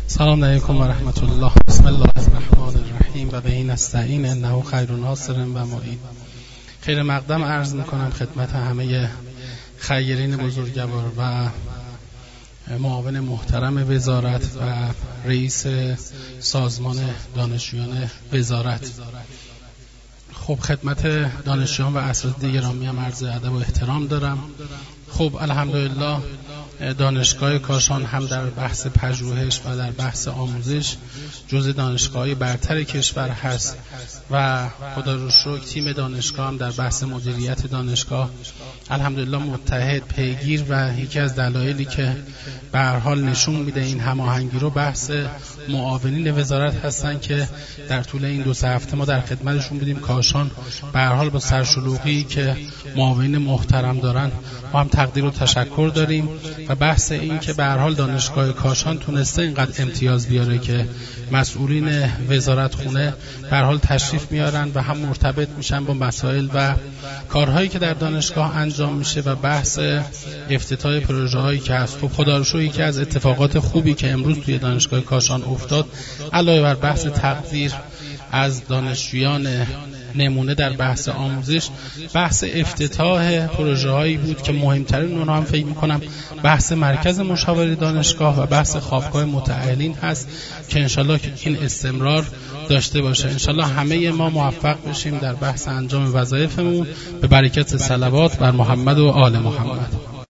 سلام علیکم و رحمت الله. بسم الله الرحمن الرحیم و به نستعین انه خیر ناصر و معین. خیر مقدم عرض میکنم خدمت همه خیرین بزرگوار و معاون محترم وزارت و رئیس سازمان دانشجویان وزارت. خب خدمت دانشجویان و اساتید گرامی هم عرض ادب و احترام دارم. خب الحمدلله دانشگاه کاشان هم در بحث پژوهش و در بحث آموزش جزء دانشگاه‌های برتر کشور هست و خدا رو شکر تیم دانشگاه هم در بحث مدیریت دانشگاه الحمدلله متحد پیگیر و یکی از دلایلی که به هر حال نشون میده این هماهنگی رو بحث معاونین وزارت هستن که در طول این 2-3 هفته ما در خدمتشون بودیم. کاشان به هر حال با سرشلوغی که معاونین محترم دارن ما هم تقدیر و تشکر داریم و بحث این که به هر حال دانشگاه کاشان تونسته اینقدر امتیاز بیاره که مسئولین وزارت خونه به هر حال تشریف میارن و هم مرتبط میشن با مسائل و کارهایی که در دانشگاه انجام میشه و بحث افتتاح پروژه هایی که هست. خب خدا رو شکر یکی از اتفاقات خوبی که امروز توی دانشگاه کاشان افتاد علاوه بر بحث تقدیر از دانشجویان نمونه در بحث آموزش بحث افتتاح پروژه هایی بود که مهمترین اونها هم فکر میکنم بحث مرکز مشاوره دانشگاه و بحث خوابگاه متأهلین هست که انشالله این استمرار داشته باشه. انشالله همه ما موفق بشیم در بحث انجام وظایفمون به برکت صلوات بر محمد و آل محمد.